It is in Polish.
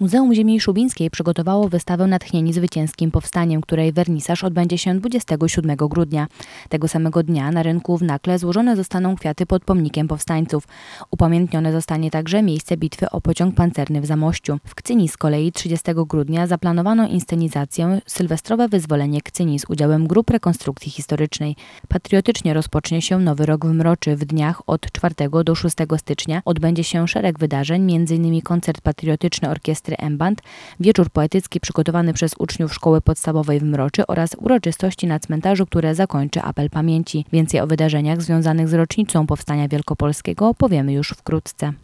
Muzeum Ziemi Szubińskiej przygotowało wystawę Natchnieni Zwycięskim Powstaniem, której wernisaż odbędzie się 27 grudnia. Tego samego dnia na rynku w Nakle złożone zostaną kwiaty pod pomnikiem powstańców. Upamiętnione zostanie także miejsce bitwy o pociąg pancerny w Zamościu. W Kcyni z kolei 30 grudnia zaplanowano inscenizację Sylwestrowe Wyzwolenie Kcyni z udziałem grup rekonstrukcji historycznej. Patriotycznie rozpocznie się Nowy Rok w Mroczy. W dniach od 4 do 6 stycznia odbędzie się szereg wydarzeń, m.in. koncert patriotyczny orkiestry M-Band, wieczór poetycki przygotowany przez uczniów szkoły podstawowej w Mroczy oraz uroczystości na cmentarzu, które zakończy apel pamięci. Więcej o wydarzeniach związanych z rocznicą Powstania Wielkopolskiego powiemy już wkrótce.